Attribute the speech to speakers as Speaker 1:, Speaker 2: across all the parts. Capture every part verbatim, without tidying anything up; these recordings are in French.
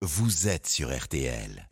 Speaker 1: vous êtes sur R T L.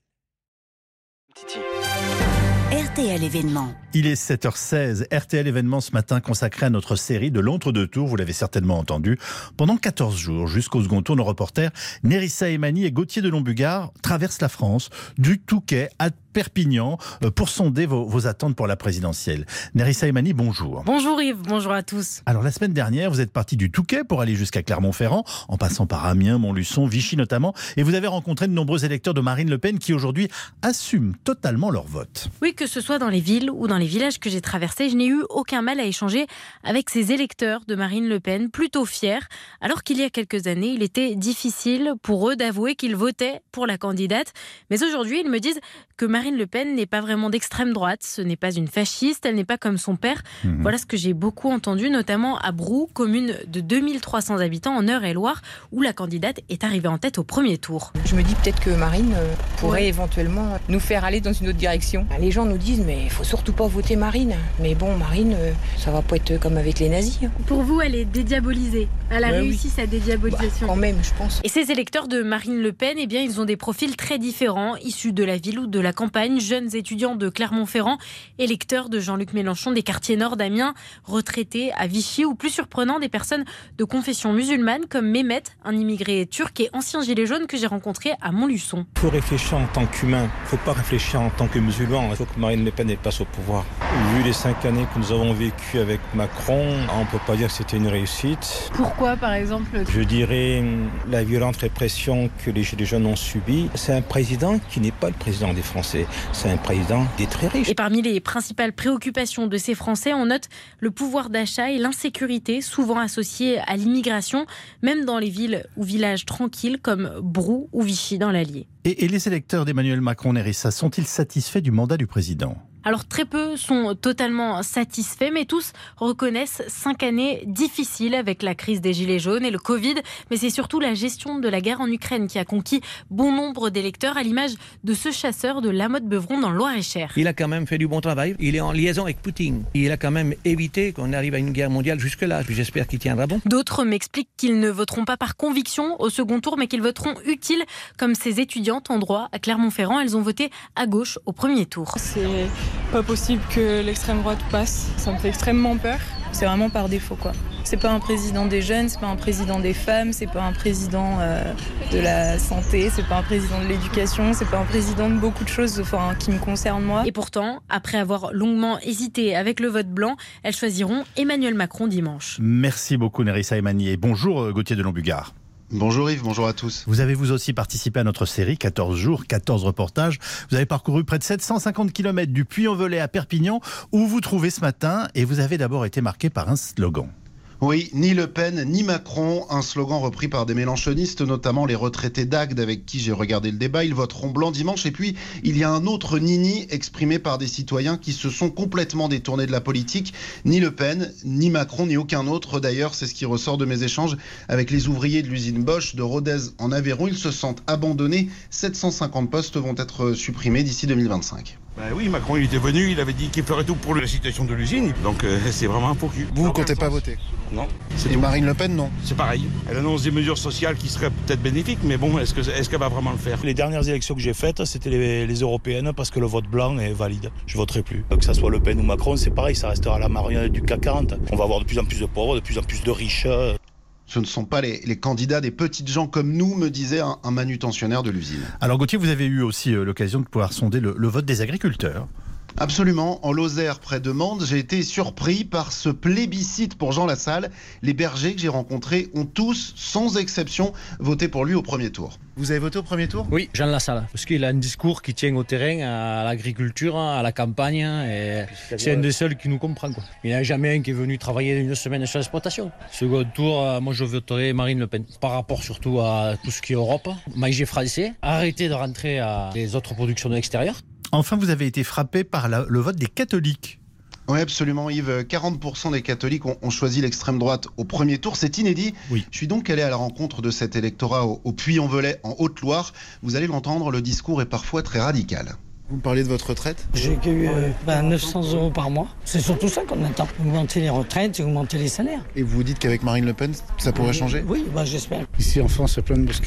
Speaker 2: R T L événement.
Speaker 3: Il est sept heures seize, R T L événement ce matin consacré à notre série de l'entre-deux tours, vous l'avez certainement entendu. Pendant quatorze jours, jusqu'au second tour, nos reporters Nérissa Emani et Gauthier de Lombugard traversent la France, du Touquet à Perpignan, pour sonder vos, vos attentes pour la présidentielle. Nérissa Emani, bonjour.
Speaker 4: Bonjour Yves, bonjour à tous.
Speaker 3: Alors la semaine dernière, vous êtes parti du Touquet pour aller jusqu'à Clermont-Ferrand, en passant par Amiens, Montluçon, Vichy notamment, et vous avez rencontré de nombreux électeurs de Marine Le Pen qui aujourd'hui assument totalement leur vote.
Speaker 4: Oui, que ce soit dans les villes ou dans les villages que j'ai traversés, je n'ai eu aucun mal à échanger avec ces électeurs de Marine Le Pen, plutôt fiers, alors qu'il y a quelques années, il était difficile pour eux d'avouer qu'ils votaient pour la candidate. Mais aujourd'hui, ils me disent que Marine Le Pen n'est pas vraiment d'extrême droite, ce n'est pas une fasciste, elle n'est pas comme son père. Mmh. Voilà ce que j'ai beaucoup entendu, notamment à Brou, commune de deux mille trois cents habitants en Eure-et-Loir, où la candidate est arrivée en tête au premier tour.
Speaker 5: Je me dis peut-être que Marine pourrait ouais. éventuellement nous faire aller dans une autre direction. Les gens nous disent mais il faut surtout pas voter Marine. Mais bon, Marine, ça va pas être comme avec les nazis.
Speaker 4: Pour vous, elle est dédiabolisée. Elle a
Speaker 5: ouais,
Speaker 4: réussi
Speaker 5: oui.
Speaker 4: sa dédiabolisation.
Speaker 5: Bah, quand même, je pense.
Speaker 4: Et ces électeurs de Marine Le Pen, eh bien, ils ont des profils très différents, issus de la ville ou de la campagne, jeunes étudiants de Clermont-Ferrand, électeurs de Jean-Luc Mélenchon des quartiers nord d'Amiens, retraités à Vichy, ou plus surprenant, des personnes de confession musulmane comme Mehmet, un immigré turc et ancien gilet jaune que j'ai rencontré à Montluçon.
Speaker 6: Il faut réfléchir en tant qu'humain, il ne faut pas réfléchir en tant que musulman. Il faut que Marine Le Pen elle passe au pouvoir. Vu les cinq années que nous avons vécues avec Macron, on ne peut pas dire que c'était une réussite.
Speaker 4: Pourquoi, par exemple ?
Speaker 6: Je dirais la violente répression que les gilets jaunes ont subie. C'est un président qui n'est pas le président des Français. C'est un président des très riches.
Speaker 4: Et parmi les principales préoccupations de ces Français, on note le pouvoir d'achat et l'insécurité, souvent associés à l'immigration, même dans les villes ou villages tranquilles comme Brou ou Vichy dans l'Allier.
Speaker 3: Et, et les électeurs d'Emmanuel Macron, Nérissa, sont-ils satisfaits du mandat du président ?
Speaker 4: Alors très peu sont totalement satisfaits, mais tous reconnaissent cinq années difficiles avec la crise des Gilets jaunes et le Covid. Mais c'est surtout la gestion de la guerre en Ukraine qui a conquis bon nombre d'électeurs, à l'image de ce chasseur de La Motte-Beuvron dans le Loir-et-Cher.
Speaker 7: Il a quand même fait du bon travail. Il est en liaison avec Poutine. Il a quand même évité qu'on arrive à une guerre mondiale jusque-là. J'espère qu'il tiendra bon.
Speaker 4: D'autres m'expliquent qu'ils ne voteront pas par conviction au second tour, mais qu'ils voteront utile, comme ces étudiantes en droit à Clermont-Ferrand. Elles ont voté à gauche au premier tour.
Speaker 8: C'est pas possible que l'extrême droite passe, ça me fait extrêmement peur. C'est vraiment par défaut quoi. C'est pas un président des jeunes, c'est pas un président des femmes, c'est pas un président euh, de la santé, c'est pas un président de l'éducation, c'est pas un président de beaucoup de choses enfin, qui me concernent moi.
Speaker 4: Et pourtant, après avoir longuement hésité avec le vote blanc, elles choisiront Emmanuel Macron dimanche.
Speaker 3: Merci beaucoup Nérissa Emani et bonjour Gauthier de Lombugard.
Speaker 9: Bonjour Yves, bonjour à tous.
Speaker 3: Vous avez vous aussi participé à notre série, quatorze jours, quatorze reportages. Vous avez parcouru près de sept cent cinquante kilomètres du Puy-en-Velay à Perpignan, où vous vous trouvez ce matin, et vous avez d'abord été marqué par un slogan.
Speaker 9: Oui, ni Le Pen, ni Macron, un slogan repris par des mélenchonistes, notamment les retraités d'Agde avec qui j'ai regardé le débat. Ils voteront blanc dimanche. Et puis, il y a un autre nini exprimé par des citoyens qui se sont complètement détournés de la politique. Ni Le Pen, ni Macron, ni aucun autre. D'ailleurs, c'est ce qui ressort de mes échanges avec les ouvriers de l'usine Bosch de Rodez en Aveyron. Ils se sentent abandonnés. sept cent cinquante postes vont être supprimés d'ici deux mille vingt-cinq.
Speaker 10: Ben oui, Macron il était venu, il avait dit qu'il ferait tout pour la situation de l'usine, donc euh, c'est vraiment un faux cul.
Speaker 11: Vous ne comptez pas voter?
Speaker 10: Non.
Speaker 11: Et tout. Marine Le Pen, non?
Speaker 10: C'est pareil. Elle annonce des mesures sociales qui seraient peut-être bénéfiques, mais bon, est-ce, que, est-ce qu'elle va vraiment le faire?
Speaker 6: Les dernières élections que j'ai faites, c'était les, les européennes, parce que le vote blanc est valide. Je ne voterai plus. Que ça soit Le Pen ou Macron, c'est pareil, ça restera la marionnette du C A C quarante. On va avoir de plus en plus de pauvres, de plus en plus de riches.
Speaker 9: Ce ne sont pas les, les candidats des petites gens comme nous, me disait un, un manutentionnaire de l'usine.
Speaker 3: Alors Gauthier, vous avez eu aussi euh, l'occasion de pouvoir sonder le, le vote des agriculteurs.
Speaker 9: Absolument. En Lozère, près de Mende, j'ai été surpris par ce plébiscite pour Jean Lassalle. Les bergers que j'ai rencontrés ont tous, sans exception, voté pour lui au premier tour.
Speaker 11: Vous avez voté au premier tour?
Speaker 12: Oui, Jean Lassalle, parce qu'il a un discours qui tient au terrain, à l'agriculture, à la campagne, et c'est un des seuls qui nous comprend, quoi. Il n'y en a jamais un qui est venu travailler une semaine sur l'exploitation. Second tour, moi je voterai Marine Le Pen, par rapport surtout à tout ce qui est Europe, manger français, arrêter de rentrer à les autres productions de l'extérieur.
Speaker 3: Enfin, vous avez été frappé par la, le vote des catholiques.
Speaker 9: Oui, absolument Yves. quarante pour cent des catholiques ont, ont choisi l'extrême droite au premier tour. C'est inédit.
Speaker 3: Oui.
Speaker 9: Je suis donc allé à la rencontre de cet électorat au, au Puy-en-Velay, en Haute-Loire. Vous allez l'entendre, le discours est parfois très radical.
Speaker 11: Vous me parlez de votre retraite?
Speaker 13: J'ai eu euh, ben, neuf cents euros par mois. C'est surtout ça qu'on attend. Augmenter les retraites et augmenter les salaires.
Speaker 11: Et vous vous dites qu'avec Marine Le Pen, ça pourrait changer?
Speaker 13: Oui, ben, j'espère.
Speaker 14: Ici en France, il y a plein de mosquées.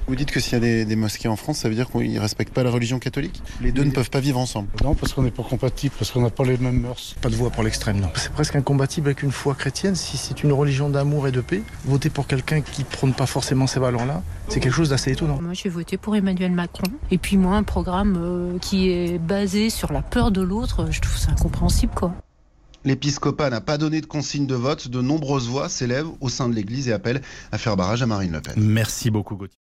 Speaker 11: Vous dites que s'il y a des, des mosquées en France, ça veut dire qu'ils ne respectent pas la religion catholique? Les deux ne peuvent pas vivre ensemble?
Speaker 14: Non, parce qu'on n'est pas compatibles, parce qu'on n'a pas les mêmes mœurs.
Speaker 15: Pas de voix pour l'extrême, non. C'est presque incompatible avec une foi chrétienne. Si c'est une religion d'amour et de paix, voter pour quelqu'un qui prône pas forcément ces valeurs-là, c'est quelque chose d'assez étonnant.
Speaker 16: Moi, j'ai voté pour Emmanuel Macron. Et puis moi, un programme euh, qui est basé sur la peur de l'autre, je trouve ça incompréhensible, quoi.
Speaker 9: L'épiscopat n'a pas donné de consigne de vote. De nombreuses voix s'élèvent au sein de l'Église et appellent à faire barrage à Marine Le Pen.
Speaker 3: Merci beaucoup, Gauthier.